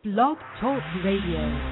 Blog Talk Radio.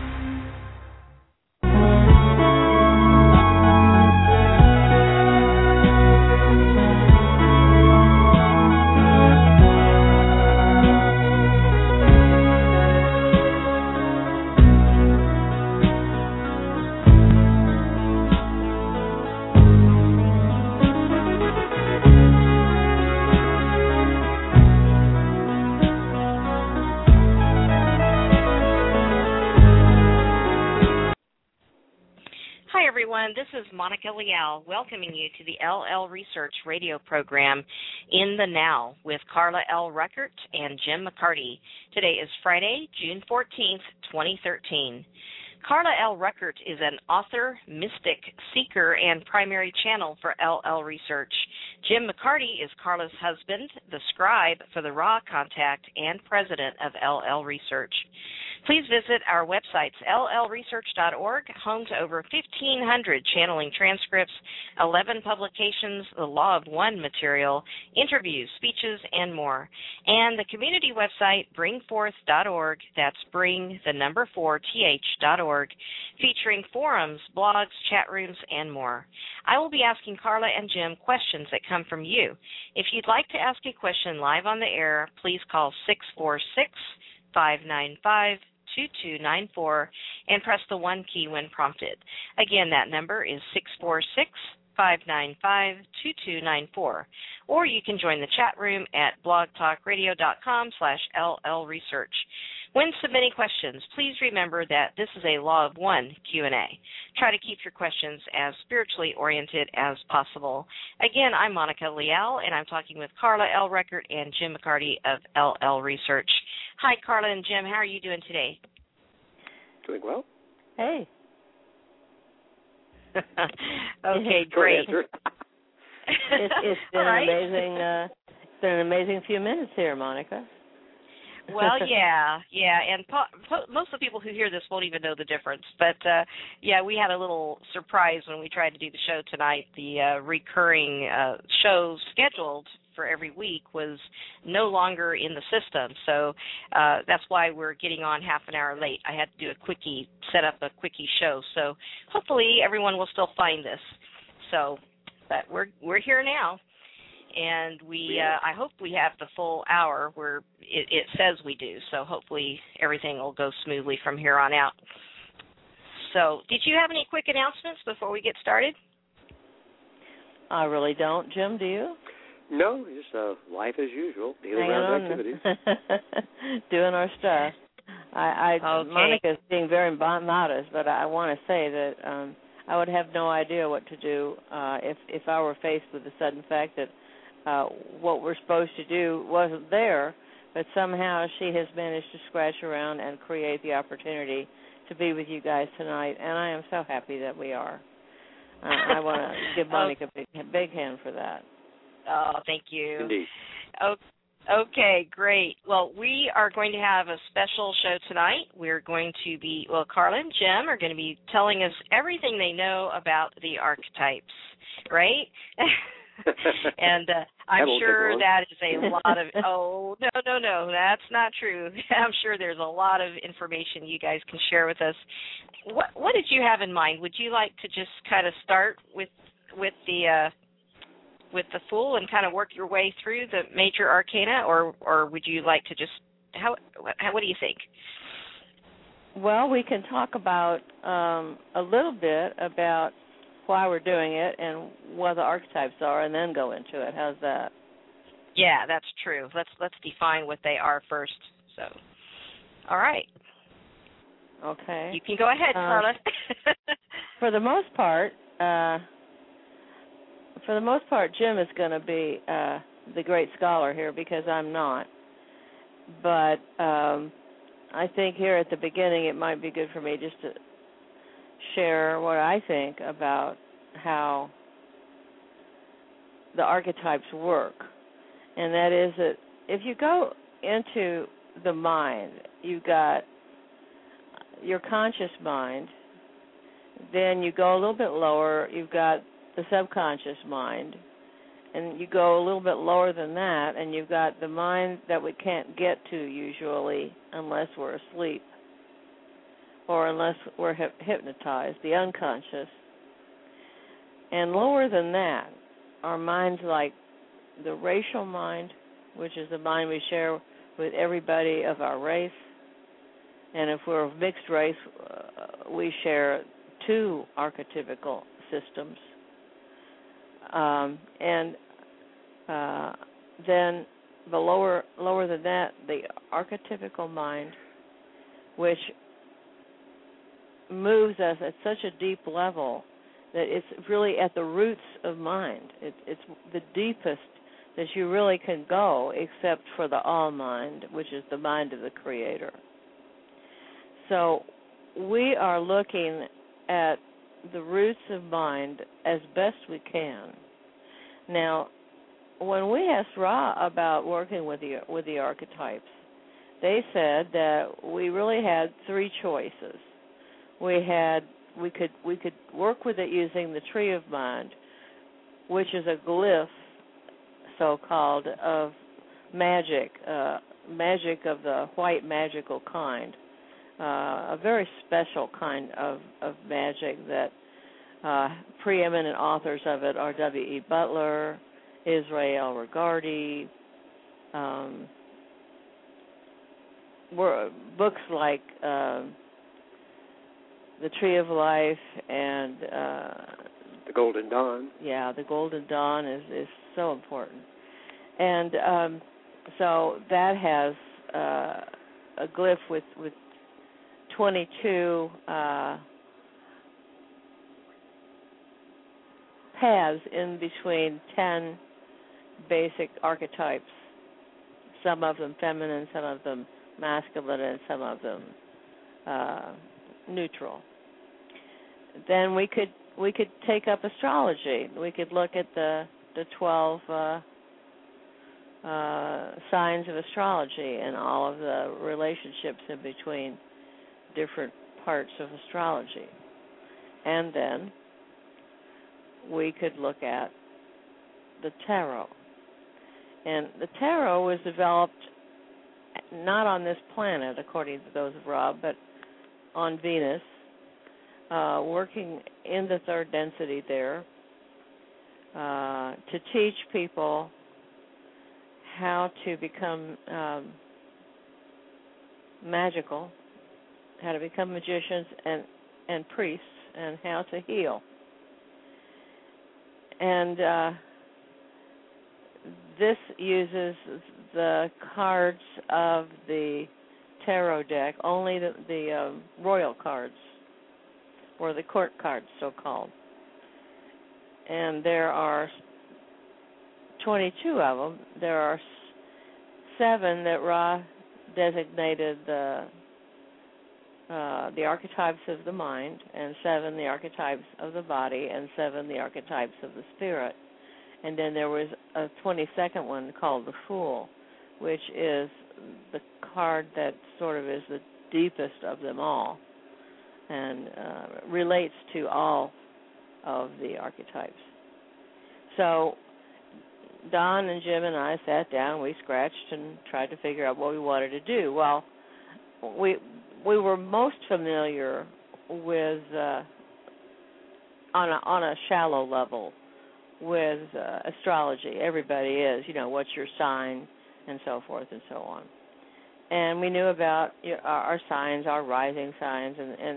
This is Monica Leal welcoming you to the LL Research radio program In the Now with Carla L. Ruckert and Jim McCarty. Today is Friday, June 14th, 2013. Carla L. Ruckert is an author, mystic, seeker, and primary channel for LL Research. Jim McCarty is Carla's husband, the scribe for the Raw Contact, and president of LL Research. Please visit our websites, llresearch.org, home to over 1,500 channeling transcripts, 11 publications, the Law of One material, interviews, speeches, and more. And the community website, bringforth.org, that's bring, the number 4th.org, featuring forums, blogs, chat rooms, and more. I will be asking Carla and Jim questions that come from you. If you'd like to ask a question live on the air, please call 646-595-2294 and press the 1 key when prompted. Again, that number is 646-595-2294. Or you can join the chat room at blogtalkradio.com/LLresearch. When submitting questions, please remember that this is a Law of One Q&A. Try to keep your questions as spiritually oriented as possible. Again, I'm Monica Leal, and I'm talking with Carla L. Ruckert and Jim McCarty of LL Research. Hi, Carla and Jim. How are you doing today? Doing well. Hey. Okay, great. It's been right. It's been an amazing few minutes here, Monica. Well, yeah, and most of the people who hear this won't even know the difference. But, we had a little surprise when we tried to do the show tonight. The recurring show scheduled for every week was no longer in the system. So that's why we're getting on half an hour late. I had to do set up a quickie show. So hopefully everyone will still find this. So, but we're here now. And I hope we have the full hour where it says we do. So hopefully everything will go smoothly from here on out. So did you have any quick announcements before we get started? I really don't. Jim, do you? No, just life as usual, daily Hanging round on. activities. Doing our stuff. Okay. Monica's being very modest, but I want to say that I would have no idea what to do if I were faced with the sudden fact that what we're supposed to do wasn't there, but somehow she has managed to scratch around and create the opportunity to be with you guys tonight, and I am so happy that we are. I want to give Monica a big hand for that. Oh, thank you. Indeed. Okay, great. Well, we are going to have a special show tonight. We're going to be, Carla and Jim are going to be telling us everything they know about the archetypes, right? And I'm sure that is a lot of, no, that's not true. I'm sure there's a lot of information you guys can share with us. What did you have in mind? Would you like to just kind of start with the Fool and kind of work your way through the major arcana, or would you like to just, what do you think? Well, we can talk about a little bit about why we're doing it and what the archetypes are, and then go into it. How's that? Yeah, that's true. Let's define what they are first. So, all right. Okay. You can go ahead, Carla. For the most part, Jim is going to be the great scholar here because I'm not. But I think here at the beginning it might be good for me just to share what I think about how the archetypes work. And that is that if you go into the mind, you've got your conscious mind, then you go a little bit lower, you've got the subconscious mind, and you go a little bit lower than that, and you've got the mind that we can't get to usually unless we're asleep or unless we're hypnotized, the unconscious. And lower than that are minds like the racial mind, which is the mind we share with everybody of our race. And if we're of mixed race, we share two archetypical systems. And then the lower than that, the archetypical mind, which moves us at such a deep level that it's really at the roots of mind. It's the deepest that you really can go, except for the all mind, which is the mind of the Creator. So we are looking at the roots of mind as best we can. Now, when we asked Ra about working with the archetypes, they said that we really had three choices. We could work with it using the tree of mind, which is a glyph, so-called, of magic, magic of the white magical kind, a very special kind of magic that preeminent authors of it are W.E. Butler, Israel Regardie, books like The Tree of Life and The Golden Dawn. Yeah, The Golden Dawn is so important. And so that has a glyph with 22 paths in between 10 basic archetypes, some of them feminine, some of them masculine, and some of them neutral. Then we could take up astrology. We could look at the 12 signs of astrology and all of the relationships in between different parts of astrology. And then we could look at the tarot. And the tarot was developed not on this planet, according to those of Rob, but on Venus, working in the third density there to teach people how to become magical, how to become magicians and priests, and how to heal. And this uses the cards of the tarot deck, only the royal cards, or the court cards, so-called. And there are 22 of them. There are 7 that Ra designated the archetypes of the mind, and 7 the archetypes of the body, and 7 the archetypes of the spirit. And then there was a 22nd one called the Fool, which is the card that sort of is the deepest of them all and relates to all of the archetypes. So Don and Jim and I sat down, we scratched and tried to figure out what we wanted to do. Well, we were most familiar with, on a shallow level, with astrology. Everybody is, what's your sign, and so forth and so on. And we knew about our signs, our rising signs, and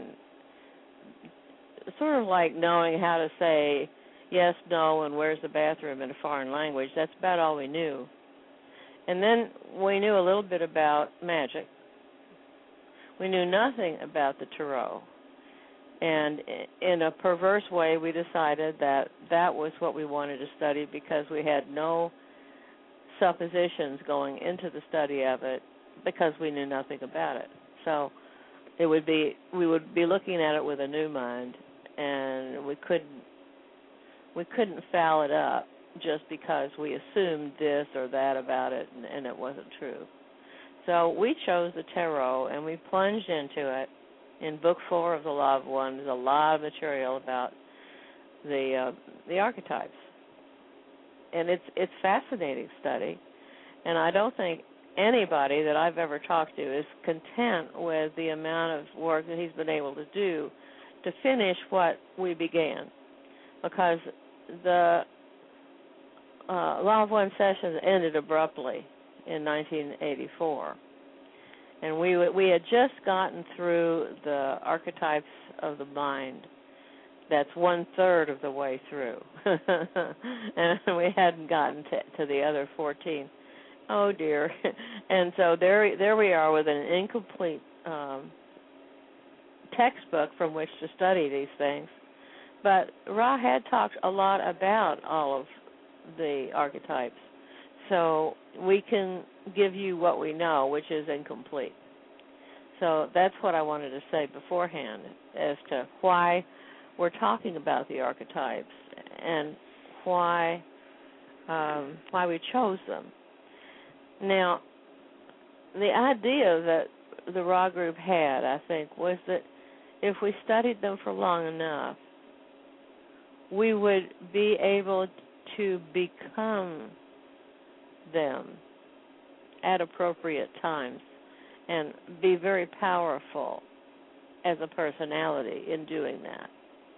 sort of like knowing how to say yes, no, and where's the bathroom in a foreign language. That's about all we knew. And then we knew a little bit about magic. We knew nothing about the tarot. And in a perverse way, we decided that was what we wanted to study because we had no suppositions going into the study of it because we knew nothing about it. So we would be looking at it with a new mind, and we couldn't foul it up just because we assumed this or that about it, and it wasn't true. So we chose the tarot, and we plunged into it. In Book 4 of The Law of One, there's a lot of material about the archetypes. it's fascinating study, and I don't think anybody that I've ever talked to is content with the amount of work that he's been able to do to finish what we began, because the Law of One sessions ended abruptly in 1984, and we had just gotten through the archetypes of the mind. That's 1/3 of the way through, and we hadn't gotten to the other 14. Oh dear! And so there we are with an incomplete textbook from which to study these things. But Ra had talked a lot about all of the archetypes, so we can give you what we know, which is incomplete. So that's what I wanted to say beforehand as to why we're talking about the archetypes and why we chose them. Now, the idea that the Ra group had, I think, was that if we studied them for long enough, we would be able to become them at appropriate times and be very powerful as a personality in doing that.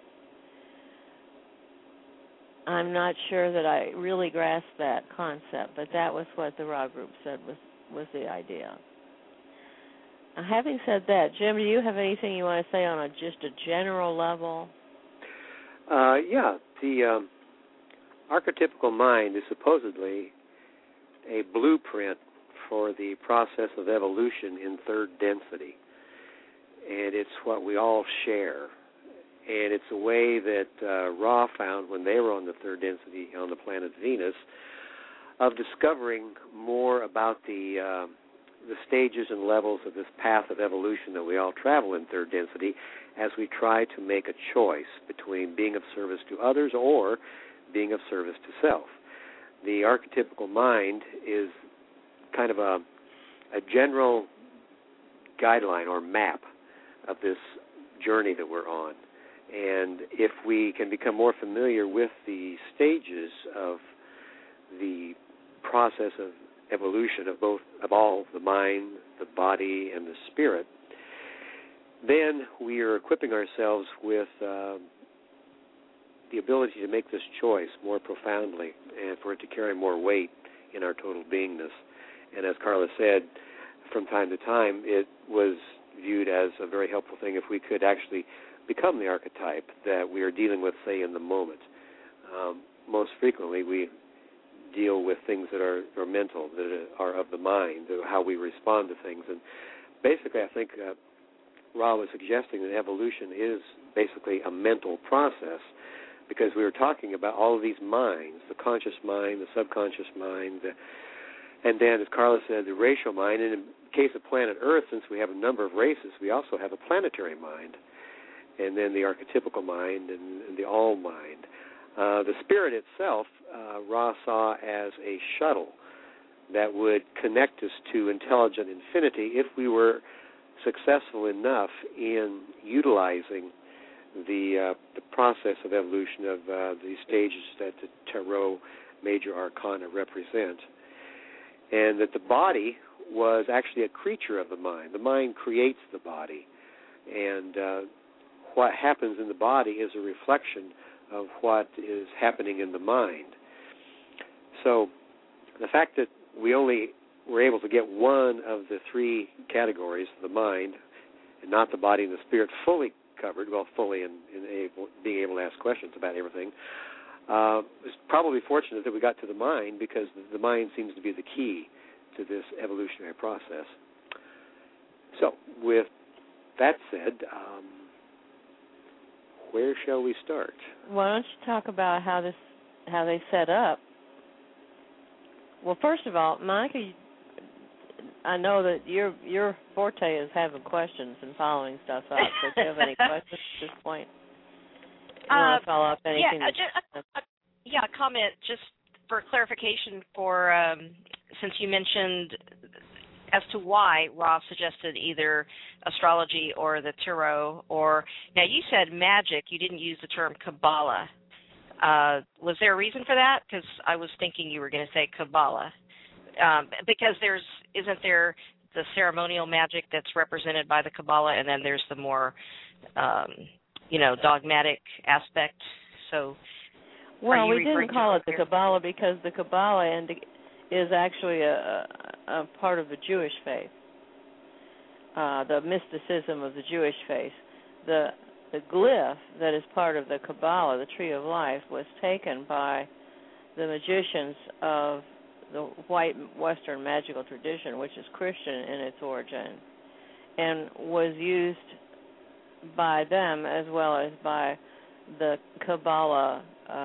I'm not sure that I really grasped that concept, but that was what the Ra group said was the idea. Having said that, Jim, do you have anything you want to say on just a general level? The archetypical mind is supposedly a blueprint for the process of evolution in third density, and it's what we all share. And it's a way that Ra found when they were on the third density on the planet Venus of discovering more about the stages and levels of this path of evolution that we all travel in third density as we try to make a choice between being of service to others or being of service to self. The archetypical mind is kind of a general guideline or map of this journey that we're on. And if we can become more familiar with the stages of the process of evolution of all the mind, the body, and the spirit, then we are equipping ourselves with the ability to make this choice more profoundly and for it to carry more weight in our total beingness. And as Carla said, from time to time, it was viewed as a very helpful thing if we could actually become the archetype that we are dealing with, say, in the moment. Most frequently, we deal with things that are mental, that are of the mind, how we respond to things. And basically, I think Ra was suggesting that evolution is basically a mental process, because we were talking about all of these minds, the conscious mind, the subconscious mind, and then, as Carla said, the racial mind. And in the case of planet Earth, since we have a number of races, we also have a planetary mind, and then the archetypical mind and the all mind. The spirit itself, Ra saw as a shuttle that would connect us to intelligent infinity if we were successful enough in utilizing the process of evolution of the stages that the Tarot Major Arcana represent. And that the body was actually a creature of the mind. The mind creates the body. And what happens in the body is a reflection of what is happening in the mind. So the fact that we only were able to get one of the three categories, the mind, and not the body and the spirit, fully covered, fully in being able to ask questions about everything, it's probably fortunate that we got to the mind, because the mind seems to be the key to this evolutionary process. So, with that said, where shall we start? Why don't you talk about how they set up? Well, first of all, Monica, I know that your forte is having questions and following stuff up. So do you have any questions at this point? You want to follow up anything? Yeah, a comment just for clarification for since you mentioned as to why Ra suggested either astrology or the tarot, or now you said magic. You didn't use the term Kabbalah. Was there a reason for that? Because I was thinking you were going to say Kabbalah. Because isn't there the ceremonial magic that's represented by the Kabbalah, and then there's the more, dogmatic aspect. So, well, we didn't call it the Kabbalah because the Kabbalah is actually a part of the Jewish faith, the mysticism of the Jewish faith. The glyph that is part of the Kabbalah, the Tree of Life, was taken by the magicians of the white Western magical tradition, which is Christian in its origin, and was used by them as well as by the Kabbalah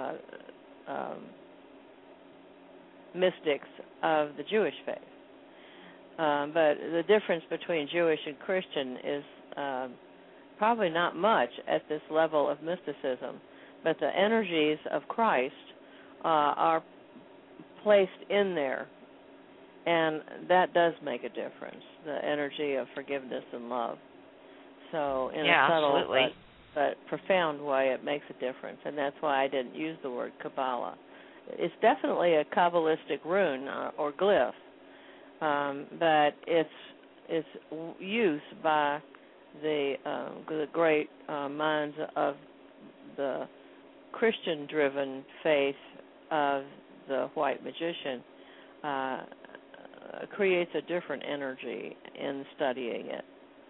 mystics of the Jewish faith. But the difference between Jewish and Christian is probably not much at this level of mysticism, but the energies of Christ are placed in there, and that does make a difference, the energy of forgiveness and love. So in a subtle but profound way, it makes a difference, and that's why I didn't use the word Kabbalah. It's definitely a Kabbalistic rune or glyph, but its use by the great minds of the Christian-driven faith of the white magician creates a different energy in studying it.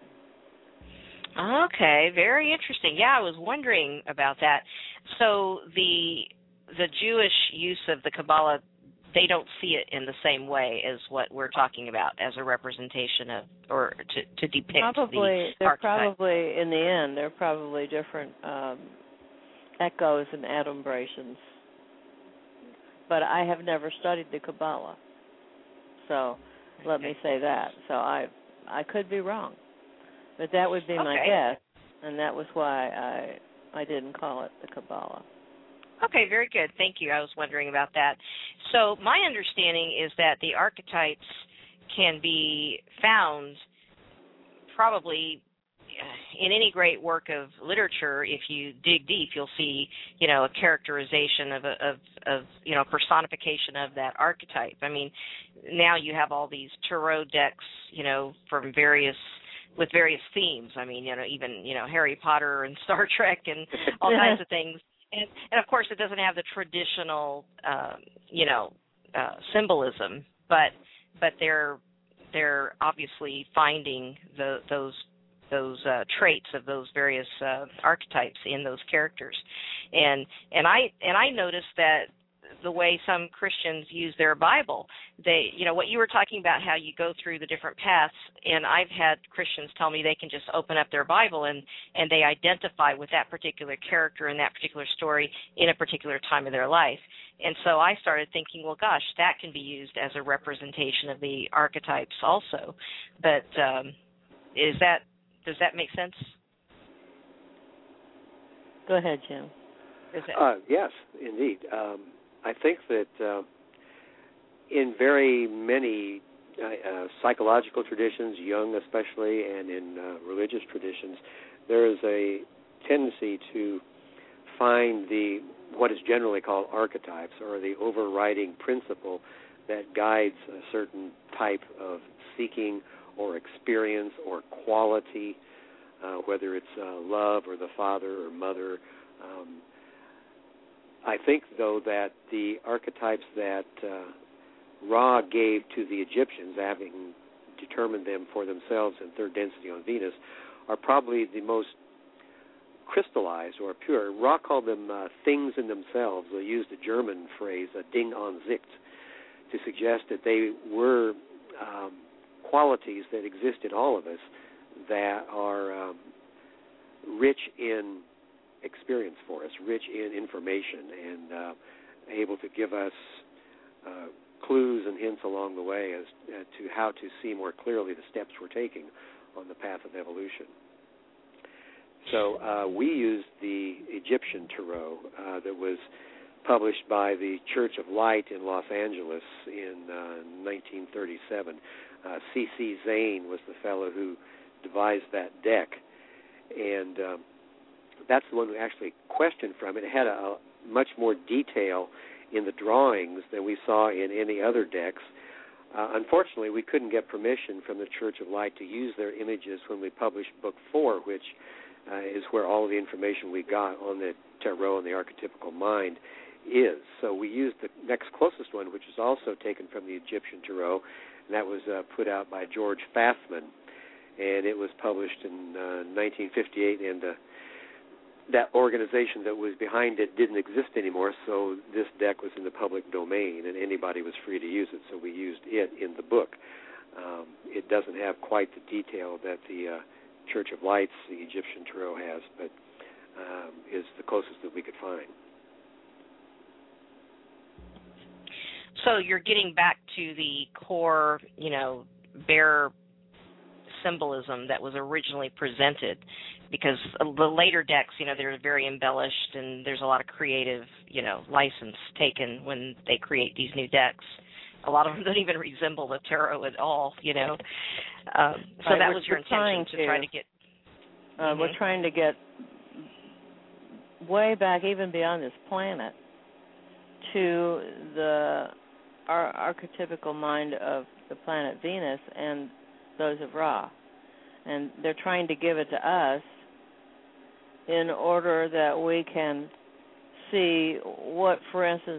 Okay, very interesting. Yeah, I was wondering about that. So the Jewish use of the Kabbalah, they don't see it in the same way as what we're talking about as a representation of, or to depict the archetype. Probably, in the end, they're probably different echoes and adumbrations. But I have never studied the Kabbalah, so let me say that. So I could be wrong, but that would be my guess, and that was why I didn't call it the Kabbalah. Okay, very good. Thank you. I was wondering about that. So my understanding is that the archetypes can be found probably in any great work of literature. If you dig deep, you'll see, a characterization of personification of that archetype. I mean, now you have all these tarot decks, from with various themes. I mean, even Harry Potter and Star Trek and all kinds of things. And of course, it doesn't have the traditional, symbolism, but they're obviously finding those traits of those various archetypes in those characters, and I noticed that the way some Christians use their Bible, they, what you were talking about, how you go through the different paths, and I've had Christians tell me they can just open up their Bible and they identify with that particular character in that particular story in a particular time of their life. And so I started thinking, well, gosh, that can be used as a representation of the archetypes also. But does that make sense? Go ahead, Jim. Yes, indeed. I think that in very many psychological traditions, Jung especially, and in religious traditions, there is a tendency to find what is generally called archetypes, or the overriding principle that guides a certain type of seeking or experience or quality, whether it's love or the father or mother. I think, though, that the archetypes that Ra gave to the Egyptians, having determined them for themselves in third density on Venus, are probably the most crystallized or pure. Ra called them things in themselves. They used a German phrase, Ding an sich, to suggest that they were qualities that exist in all of us that are rich in experience for us, rich in information, and able to give us clues and hints along the way as to how to see more clearly the steps we're taking on the path of evolution. So we used the Egyptian tarot that was published by the Church of Light in Los Angeles in 1937. C.C. Zane was the fellow who devised that deck, and that's the one who actually questioned from it. It had much more detail in the drawings than we saw in any other decks. Unfortunately, we couldn't get permission from the Church of Light to use their images when we published Book 4, which is where all of the information we got on the tarot and the archetypical mind is. So we used the next closest one, which was also taken from the Egyptian tarot, and that was put out by George Fathman, and it was published in 1958, and that organization that was behind it didn't exist anymore, so this deck was in the public domain, and anybody was free to use it, so we used it in the book. It doesn't have quite the detail that the Church of Lights, the Egyptian tarot, has, but is the closest that we could find. So you're getting back to the core, bear symbolism that was originally presented, because the later decks, they're very embellished, and there's a lot of creative, license taken when they create these new decks. A lot of them don't even resemble the tarot at all, So that was your intention, to try to get... We're trying to get way back, even beyond this planet, to our archetypical mind of the planet Venus and those of Ra. And they're trying to give it to us in order that we can see what, for instance,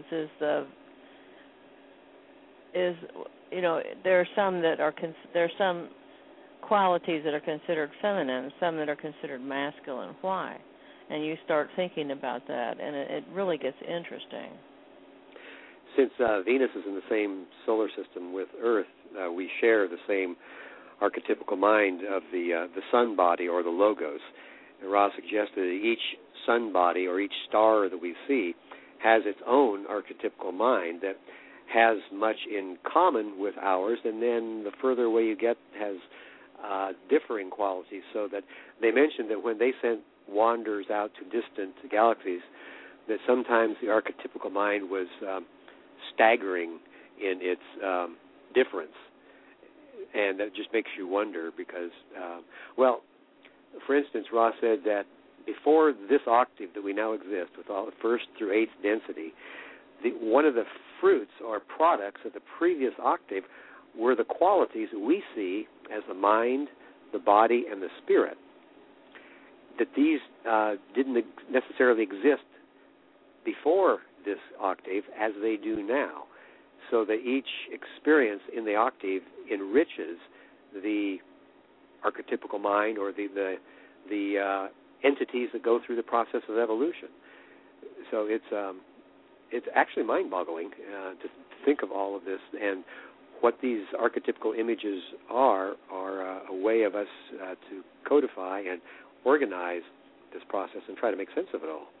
there are some that are there are some qualities that are considered feminine, some that are considered masculine. Why? And you start thinking about that, and it really gets interesting. Since Venus is in the same solar system with Earth, we share the same archetypical mind of the sun body, or the logos. And Ra suggested that each sun body or each star that we see has its own archetypical mind that has much in common with ours, and then the further away you get has differing qualities, so that they mentioned that when they sent wanderers out to distant galaxies, that sometimes the archetypical mind was staggering in its difference. And that just makes you wonder because, for instance, Ra said that before this octave that we now exist, with all the first through eighth density, one of the fruits or products of the previous octave were the qualities that we see as the mind, the body, and the spirit. That these didn't necessarily exist before this octave as they do now. So that each experience in the octave enriches the archetypical mind or the entities that go through the process of evolution. So it's actually mind-boggling to think of all of this, and what these archetypical images are a way of us to codify and organize this process and try to make sense of it all.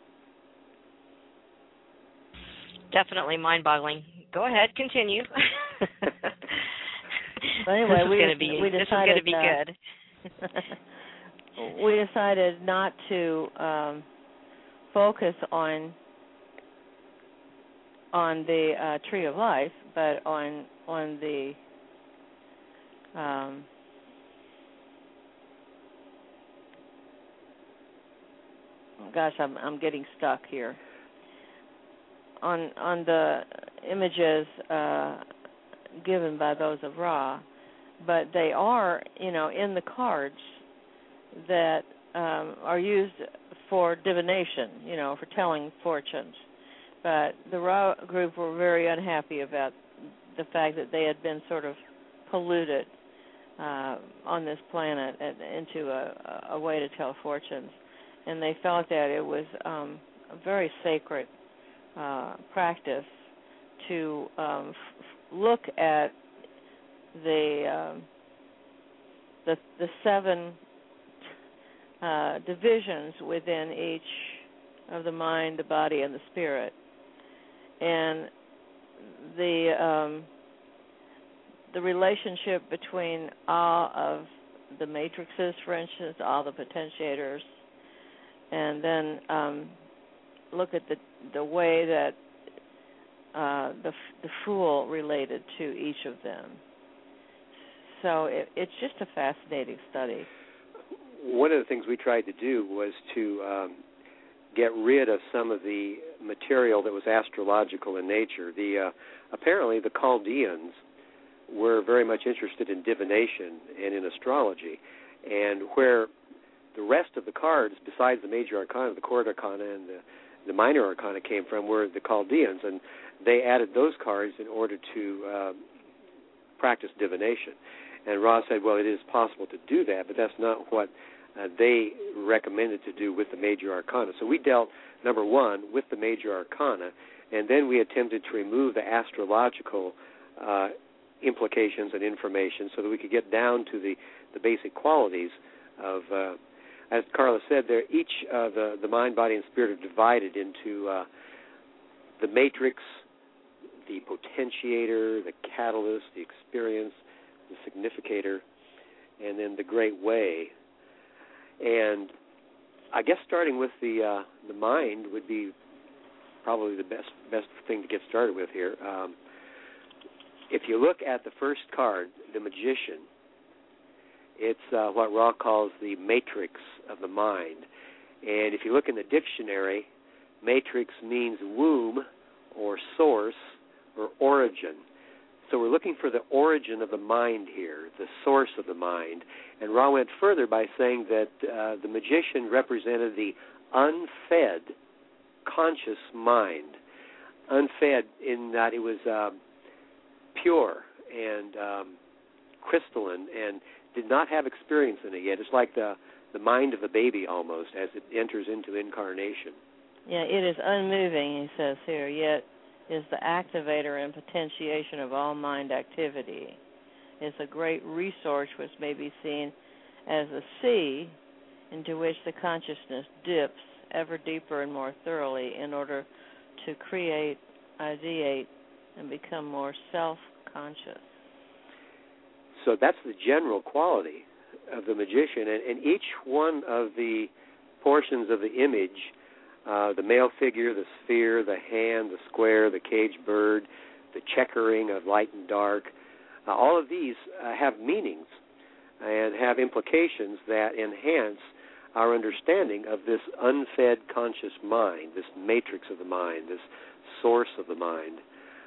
Definitely mind-boggling. Go ahead, continue. Anyway, this is going to be good. We decided not to focus on the Tree of Life, but on the I'm getting stuck here. On the images given by those of Ra, but they are, in the cards that are used for divination, for telling fortunes. But the Ra group were very unhappy about the fact that they had been sort of polluted on this planet into a way to tell fortunes. And they felt that it was a very sacred practice to look at the seven divisions within each of the mind, the body, and the spirit, and the relationship between all of the matrices, for instance, all the potentiators, and then look at the way that the Fool related to each of them. So it's just a fascinating study. One of the things we tried to do was to get rid of some of the material that was astrological in nature. Apparently the Chaldeans were very much interested in divination and in astrology, and where the rest of the cards, besides the major arcana, the court arcana, and the minor arcana came from, were the Chaldeans, and they added those cards in order to practice divination. And Ra said, well, it is possible to do that, but that's not what they recommended to do with the major arcana. So we dealt, number one, with the major arcana, and then we attempted to remove the astrological implications and information so that we could get down to the basic qualities of, as Carla said, each the mind, body, and spirit are divided into the matrix, the potentiator, the catalyst, the experience, the significator, and then the great way. And I guess starting with the mind would be probably the best thing to get started with here. If you look at the first card, the Magician, it's what Ra calls the matrix of the mind. And if you look in the dictionary, matrix means womb or source or origin. So we're looking for the origin of the mind here, the source of the mind. And Ra went further by saying that the Magician represented the unfed conscious mind. Unfed in that it was pure and crystalline and did not have experience in it yet. It's like the mind of a baby almost as it enters into incarnation. Yeah, it is unmoving, he says here, yet is the activator and potentiation of all mind activity. It's a great resource which may be seen as a sea into which the consciousness dips ever deeper and more thoroughly in order to create, ideate, and become more self-conscious. So that's the general quality of the Magician, and each one of the portions of the image, the male figure, the sphere, the hand, the square, the caged bird, the checkering of light and dark, all of these have meanings and have implications that enhance our understanding of this unfed conscious mind, this matrix of the mind, this source of the mind.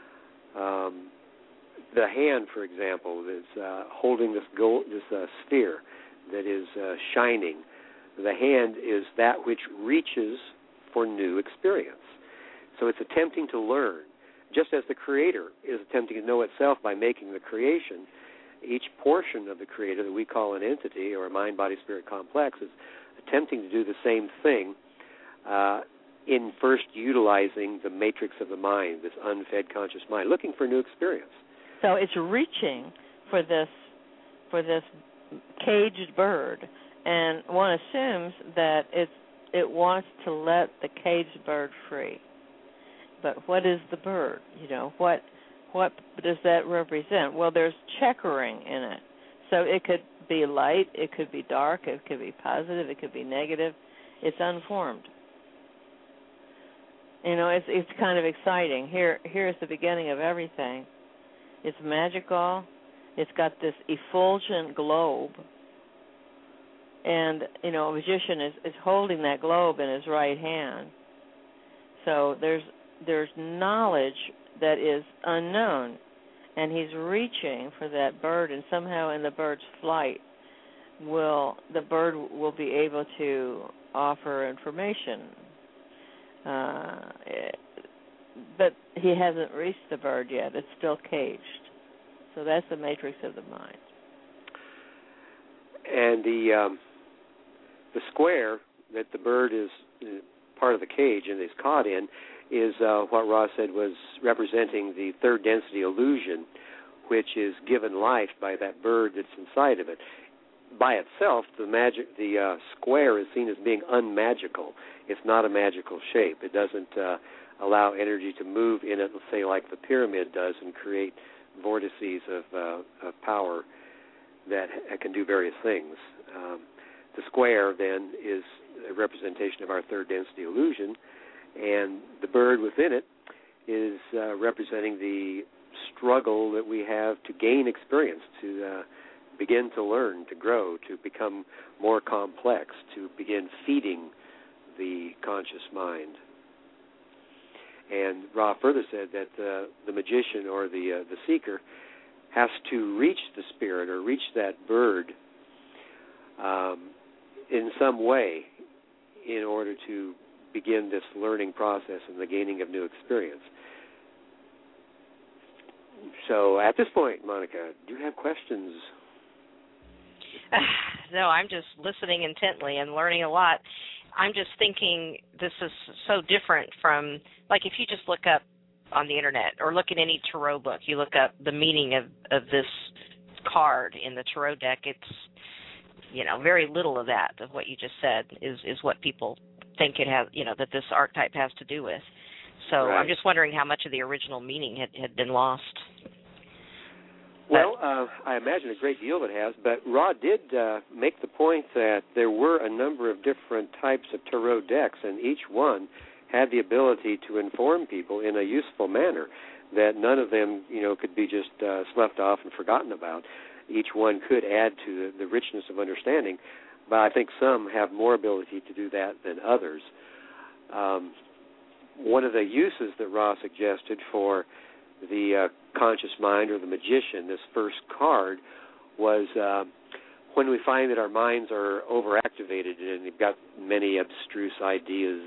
The hand, for example, is holding this sphere that is shining. The hand is that which reaches for new experience. So it's attempting to learn. Just as the Creator is attempting to know itself by making the creation, each portion of the Creator that we call an entity or a mind-body-spirit complex is attempting to do the same thing in first utilizing the matrix of the mind, this unfed conscious mind, looking for new experience. So it's reaching for this caged bird, and one assumes that it wants to let the caged bird free. But what is the bird? What does that represent? Well, there's checkering in it. So it could be light, it could be dark, it could be positive, it could be negative. It's unformed. It's kind of exciting. Here's the beginning of everything. It's magical. It's got this effulgent globe. And, a magician is holding that globe in his right hand. So there's knowledge that is unknown. And he's reaching for that bird, and somehow in the bird's flight, the bird will be able to offer information. But he hasn't reached the bird yet. It's still caged. So that's the matrix of the mind. And the square that the bird is part of the cage and is caught in is what Ross said was representing the third density illusion, which is given life by that bird that's inside of it. By itself, the square is seen as being unmagical. It's not a magical shape. It doesn't allow energy to move in it, let's say like the pyramid does, and create vortices of power that can do various things. The square, then, is a representation of our third density illusion, and the bird within it is representing the struggle that we have to gain experience, to begin to learn, to grow, to become more complex, to begin feeding the conscious mind. And Ra further said that the magician or the seeker has to reach the spirit or reach that bird in some way in order to begin this learning process and the gaining of new experience. So at this point, Monica, do you have questions? No, I'm just listening intently and learning a lot. I'm just thinking this is so different from, like, if you just look up on the internet or look at any tarot book, you look up the meaning of this card in the tarot deck, it's, very little of that, of what you just said, is what people think it has, that this archetype has to do with. So right. I'm just wondering how much of the original meaning had been lost. Well, I imagine a great deal of it has, but Ra did make the point that there were a number of different types of tarot decks, and each one had the ability to inform people in a useful manner, that none of them, could be just sloughed off and forgotten about. Each one could add to the richness of understanding, but I think some have more ability to do that than others. One of the uses that Ra suggested for the conscious mind or the magician, this first card, was when we find that our minds are overactivated and we've got many abstruse ideas.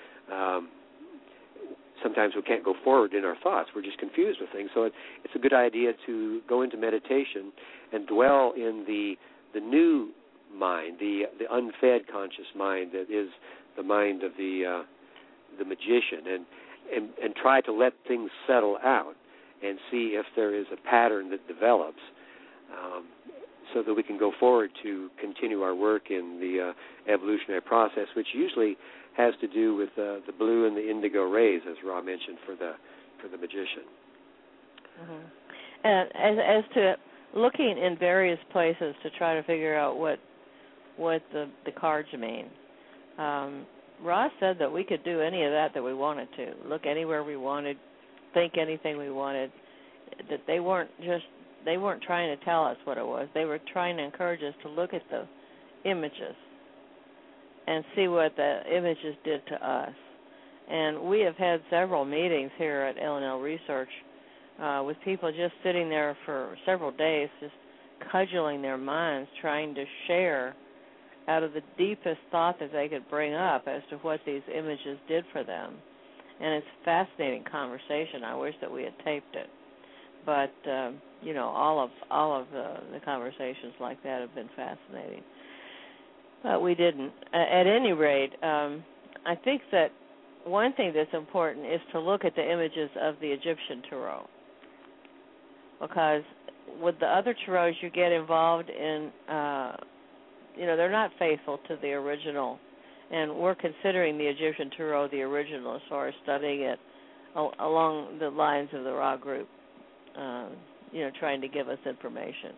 Sometimes we can't go forward in our thoughts. We're just confused with things. So it's a good idea to go into meditation and dwell in the new mind, the unfed conscious mind that is the mind of the magician, and try to let things settle out and see if there is a pattern that develops, so that we can go forward to continue our work in the evolutionary process, which usually has to do with the blue and the indigo rays, as Ra mentioned, for the magician. Mm-hmm. And as to looking in various places to try to figure out what the cards mean, Ra said that we could do any of that we wanted to, look anywhere we wanted, think anything we wanted, that they weren't trying to tell us what it was. They were trying to encourage us to look at the images and see what the images did to us. And we have had several meetings here at L&L Research with people just sitting there for several days, just cudgeling their minds, trying to share out of the deepest thought that they could bring up as to what these images did for them. And it's a fascinating conversation. I wish that we had taped it. But, all of the conversations like that have been fascinating. But we didn't. At any rate, I think that one thing that's important is to look at the images of the Egyptian tarot. Because with the other tarots you get involved in, they're not faithful to the original. And we're considering the Egyptian tarot the original as far as studying it along the lines of the Ra group, trying to give us information.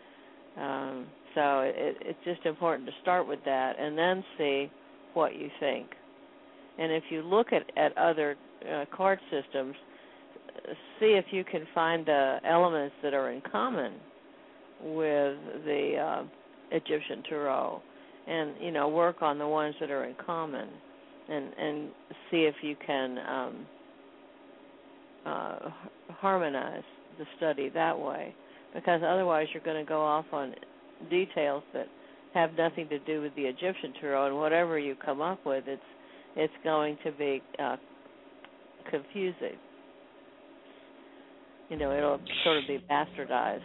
So it's just important to start with that and then see what you think. And if you look at other card systems, see if you can find the elements that are in common with the Egyptian tarot, and work on the ones that are in common, and see if you can harmonize the study that way, because otherwise you're going to go off on details that have nothing to do with the Egyptian tarot, and whatever you come up with, it's going to be confusing. It'll sort of be bastardized.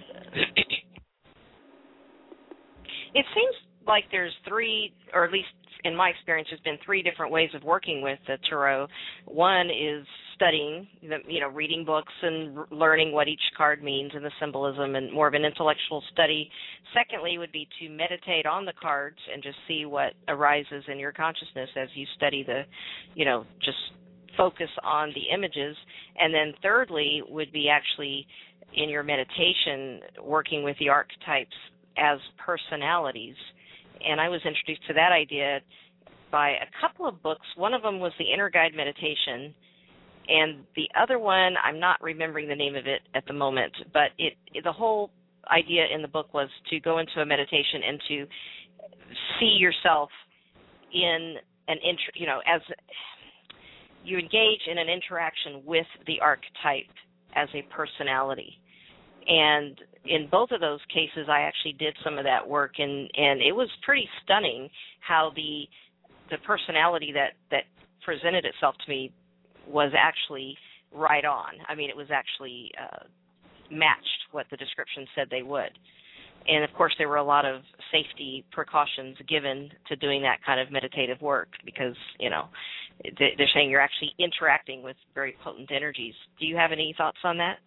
It seems like there's three, or at least in my experience, there's been three different ways of working with the tarot. One is studying, reading books and learning what each card means and the symbolism, and more of an intellectual study. Secondly would be to meditate on the cards and just see what arises in your consciousness as you study just focus on the images. And then thirdly would be actually in your meditation working with the archetypes as personalities. And I was introduced to that idea by a couple of books. One of them was the Inner Guide Meditation, and the other one, I'm not remembering the name of it at the moment, but the whole idea in the book was to go into a meditation and to see yourself in as you engage in an interaction with the archetype as a personality. And in both of those cases, I actually did some of that work, and it was pretty stunning how the personality that presented itself to me was actually right on. I mean, it was actually matched what the description said they would. And, of course, there were a lot of safety precautions given to doing that kind of meditative work because, they're saying you're actually interacting with very potent energies. Do you have any thoughts on that?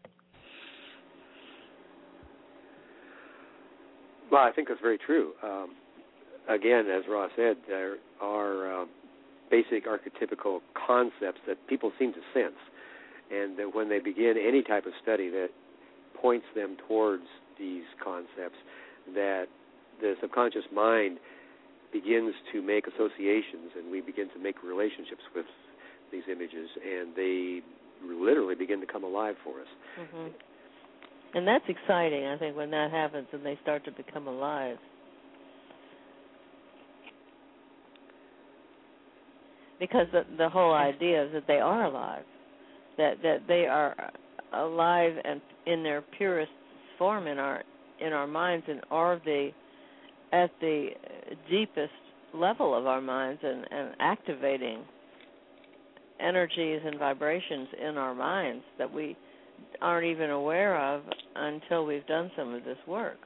Well, I think that's very true. Again, as Ross said, there are basic archetypical concepts that people seem to sense, and that when they begin any type of study that points them towards these concepts, that the subconscious mind begins to make associations, and we begin to make relationships with these images, and they literally begin to come alive for us. Mm-hmm. And that's exciting, I think, when that happens and they start to become alive. Because the whole idea is that they are alive, that they are alive and in their purest form in our minds, and are at the deepest level of our minds and activating energies and vibrations in our minds that we aren't even aware of until we've done some of this work,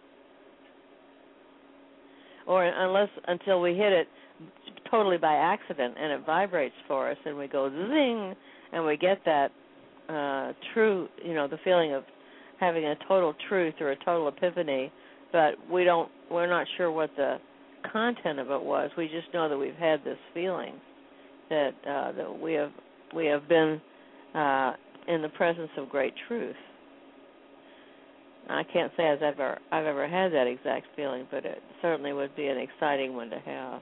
or until we hit it totally by accident and it vibrates for us and we go zing and we get that true, the feeling of having a total truth or a total epiphany, but we're not sure what the content of it was. We just know that we've had this feeling that we have been in the presence of great truth. I can't say I've ever had that exact feeling, but it certainly would be an exciting one to have.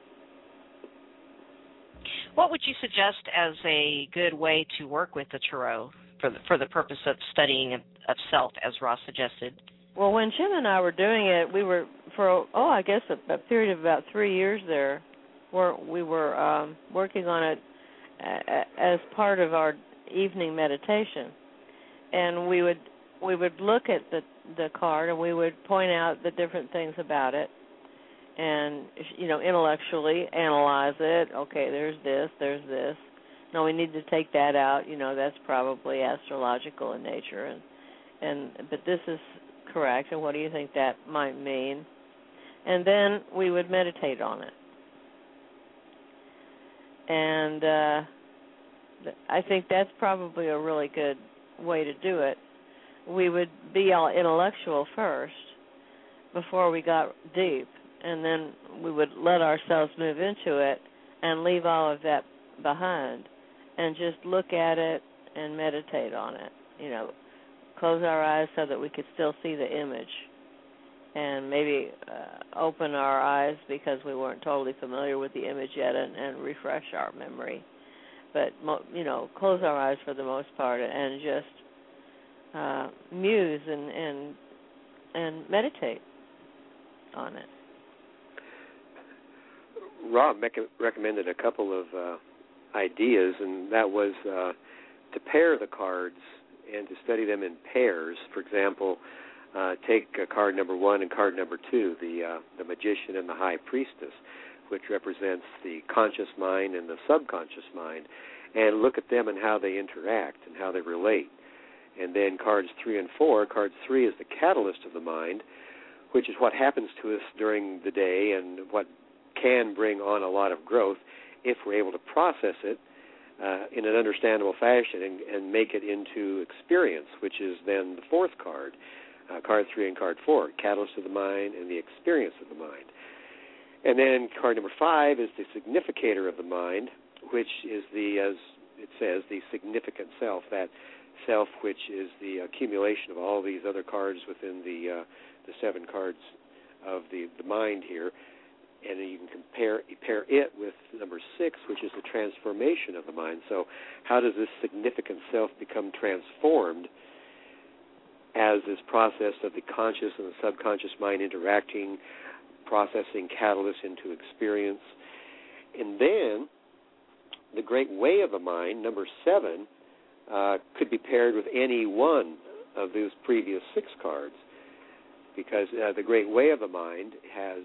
What would you suggest as a good way to work with the tarot for the purpose of studying of self, as Ross suggested? Well, when Jim and I were doing it, we were for I guess a period of about 3 years there. We were working on it as part of our evening meditation, and we would look at the card and we would point out the different things about it, and intellectually analyze it. Okay, there's this. No, we need to take that out. That's probably astrological in nature, but this is correct. And what do you think that might mean? And then we would meditate on it. And I think that's probably a really good way to do it. We would be all intellectual first before we got deep, and then we would let ourselves move into it and leave all of that behind and just look at it and meditate on it. Close our eyes so that we could still see the image, and maybe open our eyes because we weren't totally familiar with the image yet, and refresh our memory. But close our eyes for the most part and just muse and meditate on it. Rob recommended a couple of ideas, and that was to pair the cards and to study them in pairs. For example, take card number 1 and card number 2, the Magician and the High Priestess, which represents the conscious mind and the subconscious mind, and look at them and how they interact and how they relate. And then cards 3 and 4, card 3 is the catalyst of the mind, which is what happens to us during the day and what can bring on a lot of growth if we're able to process it in an understandable fashion and make it into experience, which is then the fourth card, card 3 and card 4, catalyst of the mind and the experience of the mind. And then card number 5 is the significator of the mind, which is as it says, the significant self, that self which is the accumulation of all these other cards within the 7 cards of the mind here. And you can pair it with number 6, which is the transformation of the mind. So how does this significant self become transformed as this process of the conscious and the subconscious mind interacting, processing catalysts into experience? And then the Great Way of the Mind, number 7, could be paired with any one of those previous 6 cards, because the Great Way of the Mind has,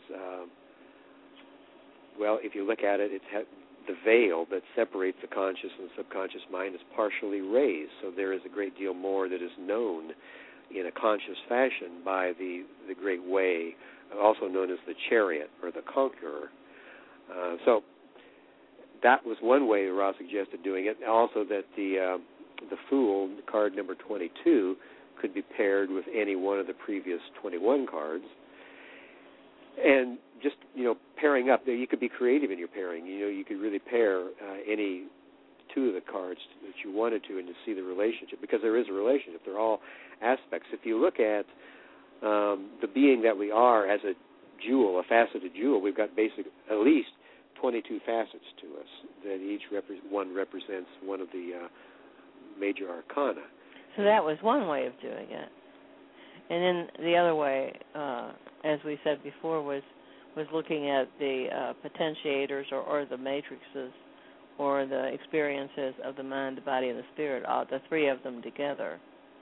if you look at it, the veil that separates the conscious and subconscious mind is partially raised, so there is a great deal more that is known in a conscious fashion by the Great Way, also known as the Chariot or the Conqueror. So that was one way Ra suggested doing it. Also that the Fool, card number 22, could be paired with any one of the previous 21 cards. And just, pairing up, you could be creative in your pairing. You could really pair any 2 of the cards that you wanted to and to see the relationship, because there is a relationship. They're all aspects. If you look at the being that we are as a jewel, a faceted jewel, we've got at least 22 facets to us, that each one represents one of the major arcana. So that was one way of doing it. And then the other way, as we said before, was looking at the potentiators or the matrices or the experiences of the mind, the body, and the spirit, the 3 of them together.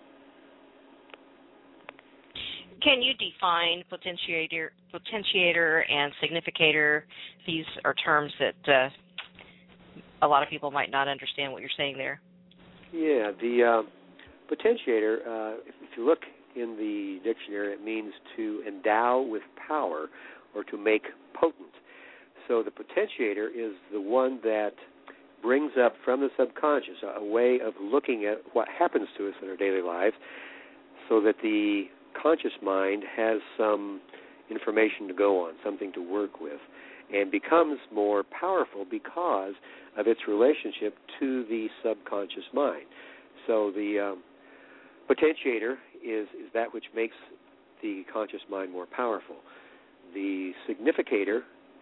Can you define potentiator and significator? These are terms that a lot of people might not understand what you're saying there. Yeah, the potentiator, if you look in the dictionary, it means to endow with power or to make potent. So the potentiator is the one that brings up from the subconscious a way of looking at what happens to us in our daily lives, so that the conscious mind has some information to go on, something to work with, and becomes more powerful because of its relationship to the subconscious mind. So the potentiator is that which makes the conscious mind more powerful. The significator,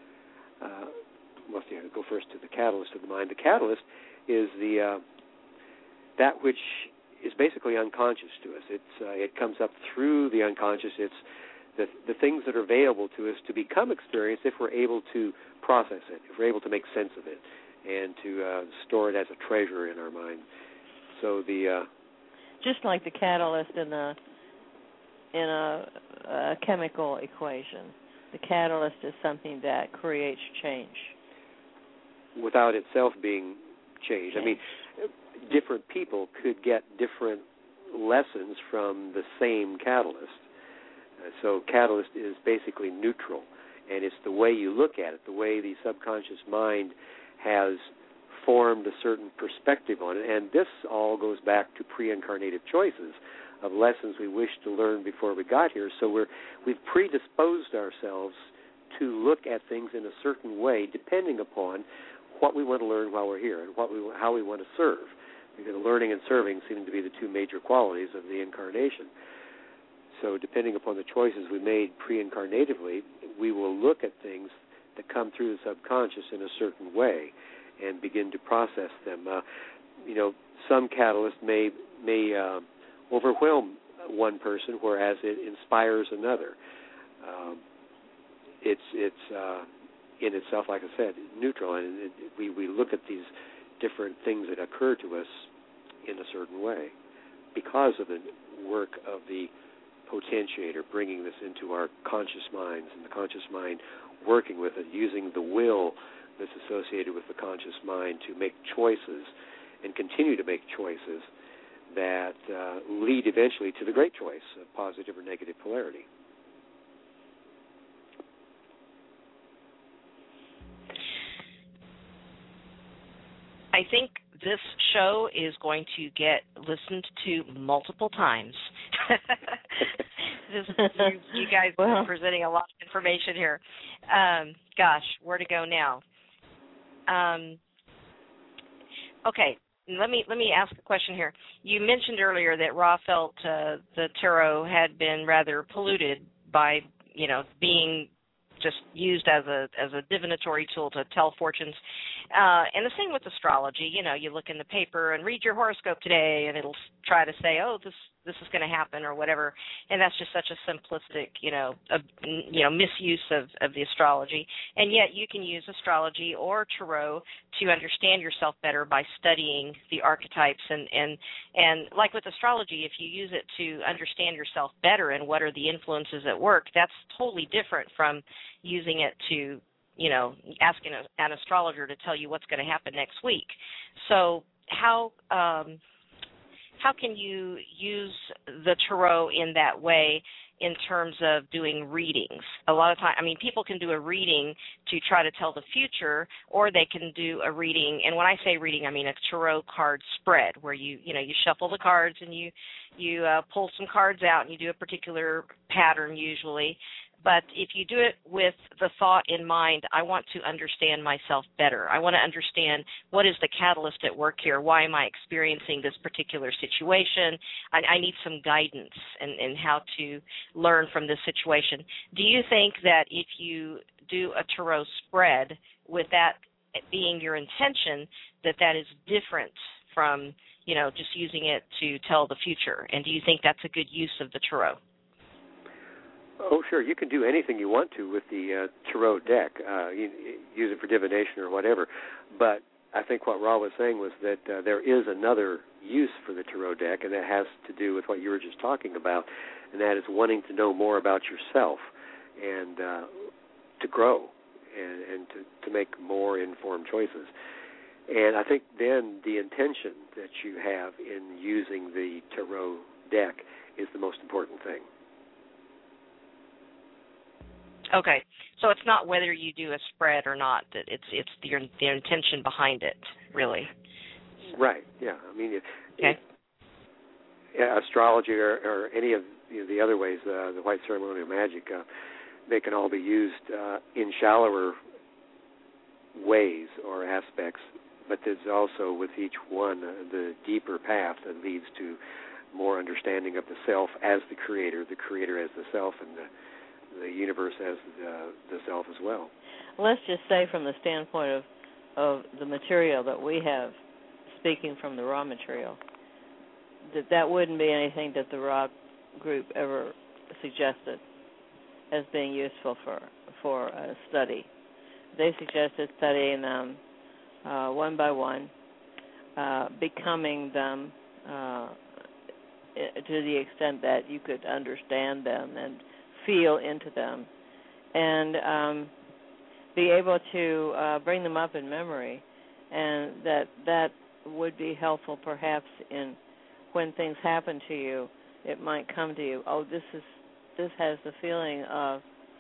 go first to the catalyst of the mind. The catalyst is that which is basically unconscious to us. It comes up through the unconscious. It's the things that are available to us to become experienced if we're able to process it, if we're able to make sense of it, and to store it as a treasure in our mind. So just like the catalyst in a chemical equation, the catalyst is something that creates change without itself being changed. I mean, different people could get different lessons from the same catalyst. So catalyst is basically neutral, and it's the way you look at it, the way the subconscious mind has formed a certain perspective on it. And this all goes back to pre-incarnative choices of lessons we wish to learn before we got here. So we've predisposed ourselves to look at things in a certain way depending upon what we want to learn while we're here and how we want to serve. Because learning and serving seem to be the 2 major qualities of the incarnation. So depending upon the choices we made pre-incarnatively, we will look at things that come through the subconscious in a certain way and begin to process them. Some catalysts may overwhelm one person, whereas it inspires another. It's in itself, like I said, neutral, and we look at these different things that occur to us in a certain way because of the work of the potentiator, bringing this into our conscious minds, and the conscious mind working with it, using the will that's associated with the conscious mind to make choices and continue to make choices that lead eventually to the great choice of positive or negative polarity. I think this show is going to get listened to multiple times. You guys are presenting a lot of information here. Gosh, where to go now? Okay, let me ask a question here. You mentioned earlier that Ra felt the tarot had been rather polluted by, being just used as a divinatory tool to tell fortunes. And the same with astrology. You look in the paper and read your horoscope today, and it'll try to say, oh, this is going to happen or whatever, and that's just such a simplistic, misuse of the astrology. And yet you can use astrology or tarot to understand yourself better by studying the archetypes. And like with astrology, if you use it to understand yourself better and what are the influences at work, that's totally different from using it to, asking an astrologer to tell you what's going to happen next week. So how can you use the tarot in that way in terms of doing readings? A lot of time, people can do a reading to try to tell the future, or they can do a reading, and when I say reading, I mean a tarot card spread, where you shuffle the cards and you pull some cards out and you do a particular pattern usually. But if you do it with the thought in mind, I want to understand myself better. I want to understand what is the catalyst at work here. Why am I experiencing this particular situation? I need some guidance in how to learn from this situation. Do you think that if you do a tarot spread with that being your intention, that is different from, just using it to tell the future? And do you think that's a good use of the tarot? Oh, sure. You can do anything you want to with the tarot deck. Use it for divination or whatever. But I think what Ra was saying was that there is another use for the tarot deck, and that has to do with what you were just talking about, and that is wanting to know more about yourself and to grow and to make more informed choices. And I think then the intention that you have in using the tarot deck is the most important thing. Okay, so it's not whether you do a spread or not; that it's the intention behind it, really. Right. Yeah. Okay. Astrology or any of the other ways, the white ceremonial magic, they can all be used in shallower ways or aspects. But there's also with each one the deeper path that leads to more understanding of the self as the creator as the self, and the universe as the self as well. Let's just say from the standpoint of the material that we have, speaking from the raw material, that wouldn't be anything that the Ra group ever suggested as being useful for a study. They suggested studying them one by one, becoming them to the extent that you could understand them and feel into them, and be able to bring them up in memory, and that would be helpful perhaps in when things happen to you. It might come to you, this has the feeling of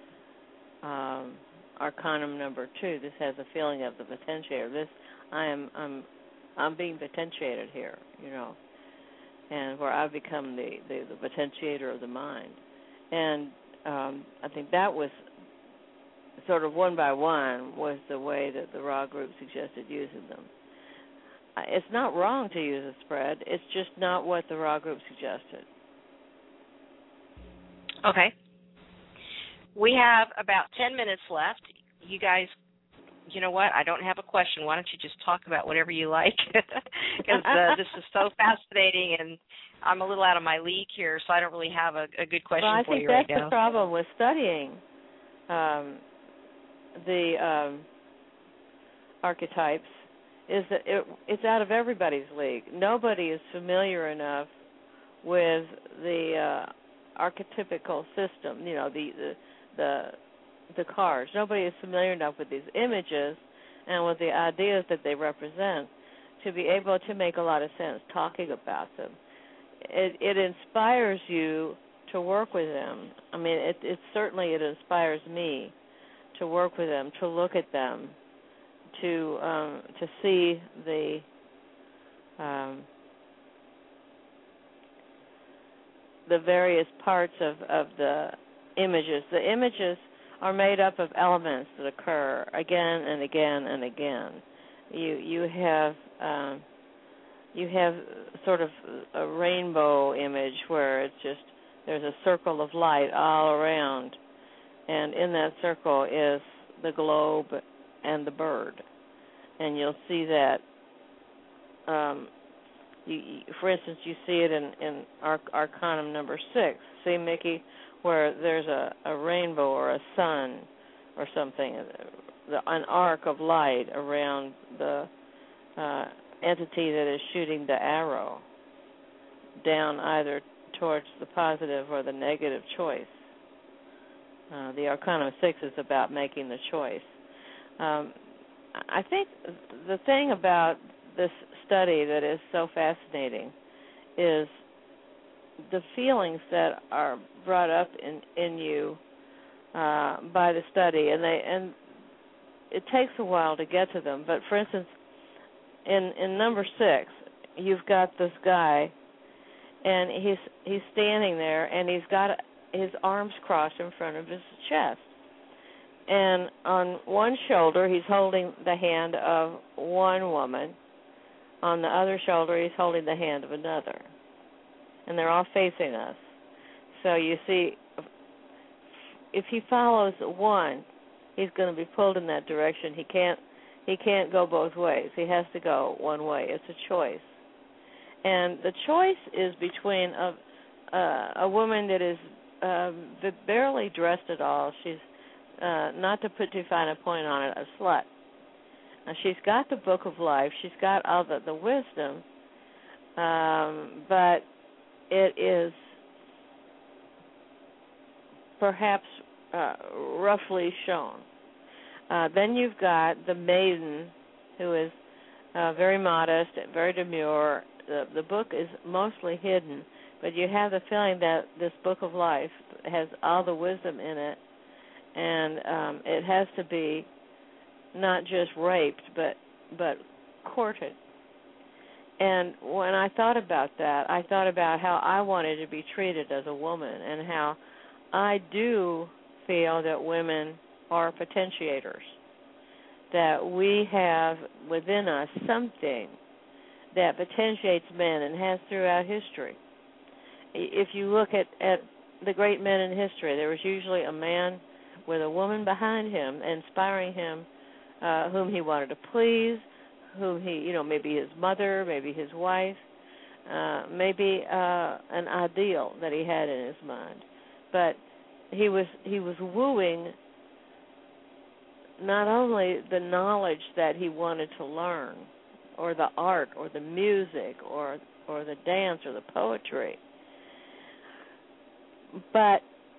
Arcanum number 2. This has a feeling of the potentiator. I'm being potentiated here, and where I've become the potentiator of the mind. And I think that was sort of one by one was the way that the Ra group suggested using them. It's not wrong to use a spread. It's just not what the Ra group suggested. Okay. We have about 10 minutes left. You guys, you know what? I don't have a question. Why don't you just talk about whatever you like? Because this is so fascinating, and I'm a little out of my league here, so I don't really have a good question for you right now. I think that's the problem with studying the archetypes, is that it's out of everybody's league. Nobody is familiar enough with the archetypical system, the cards. Nobody is familiar enough with these images and with the ideas that they represent to be able to make a lot of sense talking about them. It inspires you to work with them. It certainly inspires me to work with them, to look at them, to see the various parts of the images. The images are made up of elements that occur again and again and again. You have sort of a rainbow image where it's just there's a circle of light all around, and in that circle is the globe and the bird, and you'll see that For instance, you see it in Arcanum number 6. See, Mickey, where there's a rainbow or a sun or something, an arc of light around the entity that is shooting the arrow down either towards the positive or the negative choice. The Arcanum 6 is about making the choice. I think the thing about this study that is so fascinating is the feelings that are brought up in you by the study, and it takes a while to get to them. But for instance, in number 6, you've got this guy, and he's standing there, and he's got his arms crossed in front of his chest. And on one shoulder, he's holding the hand of one woman. On the other shoulder, he's holding the hand of another. And they're all facing us. So you see, if he follows one, he's going to be pulled in that direction. He can't go both ways. He has to go one way. It's a choice. And the choice is between a woman that is barely dressed at all. She's, not to put too fine a point on it, a slut. She's got the book of life. She's got all the wisdom, but it is perhaps roughly shown. Then you've got the maiden, who is very modest, very demure. The book is mostly hidden, but you have the feeling that this book of life has all the wisdom in it, and it has to be not just raped, but courted. And when I thought about that, I thought about how I wanted to be treated as a woman, and how I do feel that women are potentiators, that we have within us something that potentiates men and has throughout history. If you look at the great men in history, there was usually a man with a woman behind him, inspiring him, whom he wanted to please, whom he, maybe his mother, maybe his wife, maybe an ideal that he had in his mind. But he was wooing not only the knowledge that he wanted to learn, or the art, or the music, or the dance, or the poetry, but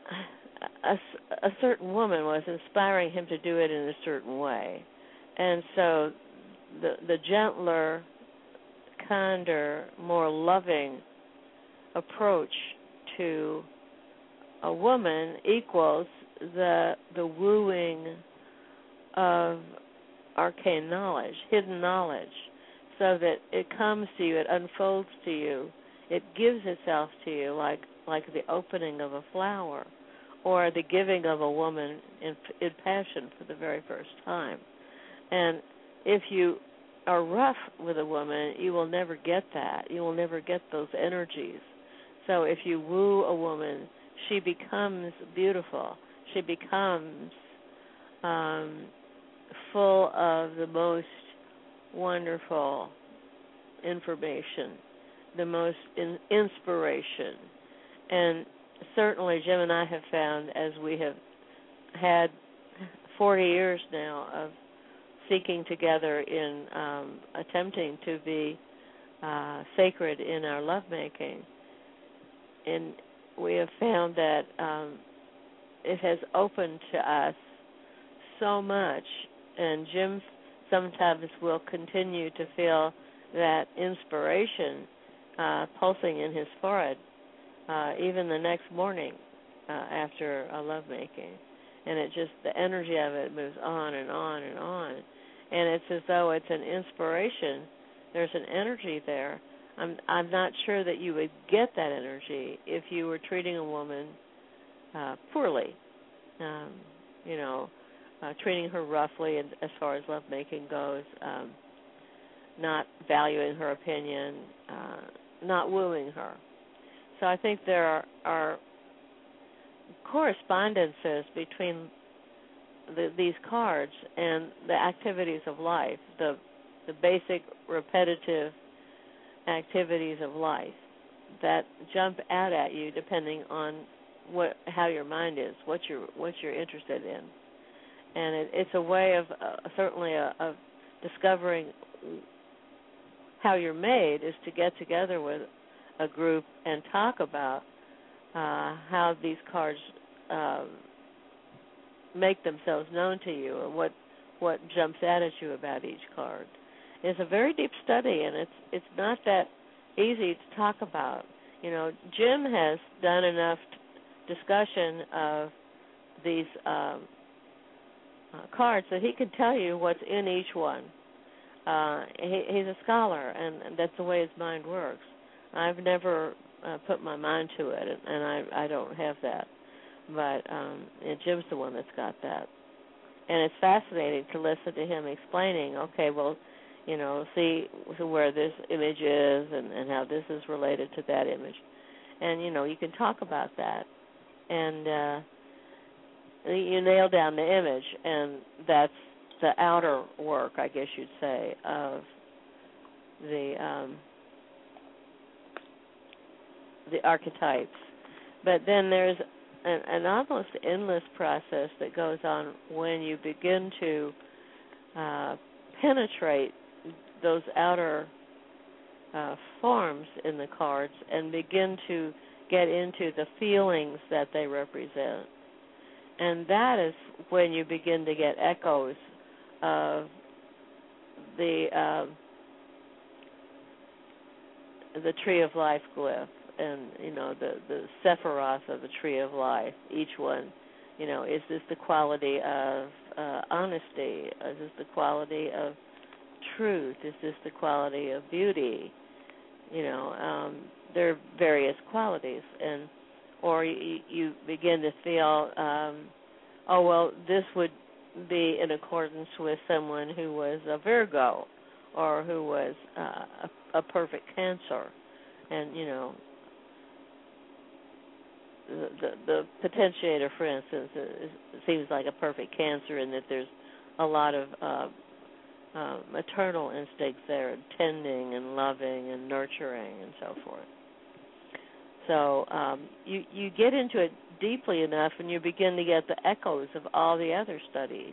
a certain woman was inspiring him to do it in a certain way. And so the gentler, kinder, more loving approach to a woman equals the wooing of arcane knowledge, hidden knowledge, so that it comes to you, it unfolds to you, it gives itself to you like the opening of a flower, or the giving of a woman in passion for the very first time. And if you are rough with a woman, you will never get that. You will never get those energies. So if you woo a woman, she becomes beautiful. She becomes full of the most wonderful information, the most inspiration. And certainly Jim and I have found, as we have had 40 years now of seeking together in attempting to be sacred in our lovemaking, and we have found that it has opened to us so much, and Jim sometimes will continue to feel that inspiration pulsing in his forehead even the next morning after a lovemaking. And the energy of it moves on and on and on. And it's as though it's an inspiration. There's an energy there. I'm not sure that you would get that energy if you were treating a woman poorly, treating her roughly as far as lovemaking goes, not valuing her opinion, not wooing her. So I think there are correspondences between these cards and the activities of life, the basic repetitive activities of life that jump out at you depending on how your mind is, what you're interested in, and it's a way of certainly of discovering how you're made is to get together with a group and talk about how these cards make themselves known to you, or what jumps out at you about each card. It's a very deep study, and it's not that easy to talk about. You know, Jim has done enough discussion of these cards that he can tell you what's in each one. He's a scholar, and that's the way his mind works. I've never put my mind to it, and I don't have that. But Jim's the one that's got that. And it's fascinating to listen to him explaining, okay, well, you know, see where this image is and how this is related to that image. And, you know, you can talk about that. And you nail down the image, and that's the outer work, I guess you'd say, of the archetypes. But then there's an almost endless process that goes on when you begin to penetrate those outer forms in the cards and begin to get into the feelings that they represent. And that is when you begin to get echoes of the Tree of Life glyph, and, you know, the Sephiroth of the Tree of Life. Each one, you know, is this the quality of honesty? Is this the quality of truth? Is this the quality of beauty? You know, there are various qualities, or you begin to feel, oh, well, this would be in accordance with someone who was a Virgo or who was a perfect Cancer. And, you know, the potentiator, for instance, seems like a perfect Cancer in that there's a lot of maternal instincts there, tending and loving and nurturing and so forth. So you get into it deeply enough, and you begin to get the echoes of all the other studies,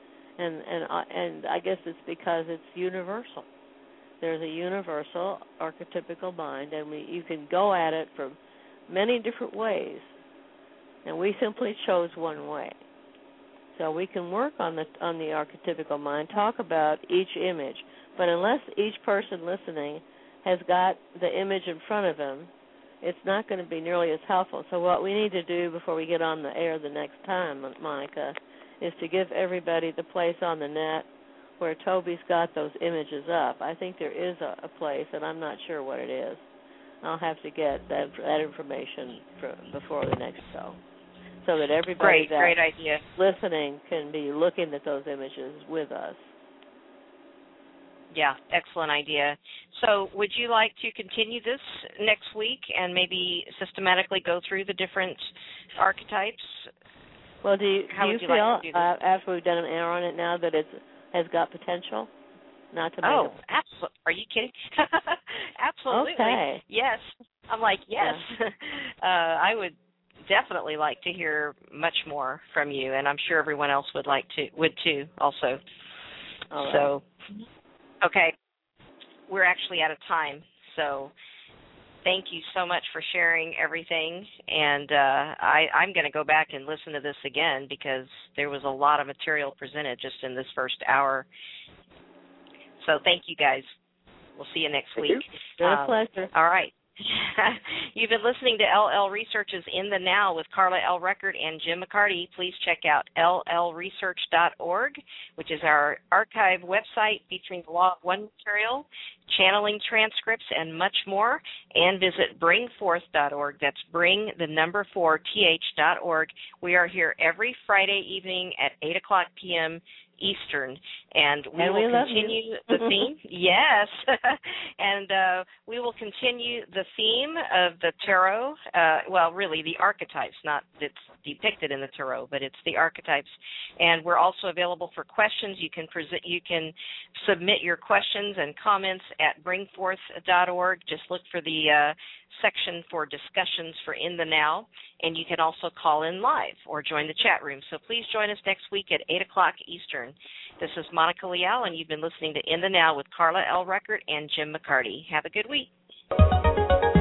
and I guess it's because it's universal. There's a universal archetypical mind, and you can go at it from many different ways, and we simply chose one way. So we can work on the archetypical mind, talk about each image, but unless each person listening has got the image in front of them, it's not going to be nearly as helpful. So what we need to do before we get on the air the next time, Monica, is to give everybody the place on the net where Toby's got those images up. I think there is a place, and I'm not sure what it is. I'll have to get that information before the next show, so that everybody great idea. Listening can be looking at those images with us. Yeah, excellent idea. So would you like to continue this next week and maybe systematically go through the different archetypes? Well, do you feel, like to do this? After we've done an hour on it now, that it has got potential? Not to make absolutely. Are you kidding? Absolutely. Okay. Yes. I'm like, yes. Yeah. I would definitely like to hear much more from you, and I'm sure everyone else would too also. All right. So, okay. We're actually out of time, so thank you so much for sharing everything, and I'm going to go back and listen to this again because there was a lot of material presented just in this first hour. So thank you, guys. We'll see you next week. It's been a pleasure. All right. You've been listening to LL Research's In the Now with Carla L. Record and Jim McCarty. Please check out llresearch.org, which is our archive website featuring the Law of One material, channeling transcripts, and much more. And visit bringforth.org. That's bring4th.org. We are here every Friday evening at 8 o'clock p.m. Eastern, and we and will we love continue you. the theme. Yes, and we will continue the theme of the tarot. Well, really, the archetypes, not that's depicted in the tarot, but it's the archetypes. And we're also available for questions. You can submit your questions and comments at bringforth.org. Just look for the section for discussions for In the Now, and you can also call in live or join the chat room. So please join us next week at 8 o'clock Eastern. This is Monica Leal, and you've been listening to In the Now with Carla L. Ruckert and Jim McCarty. Have a good week.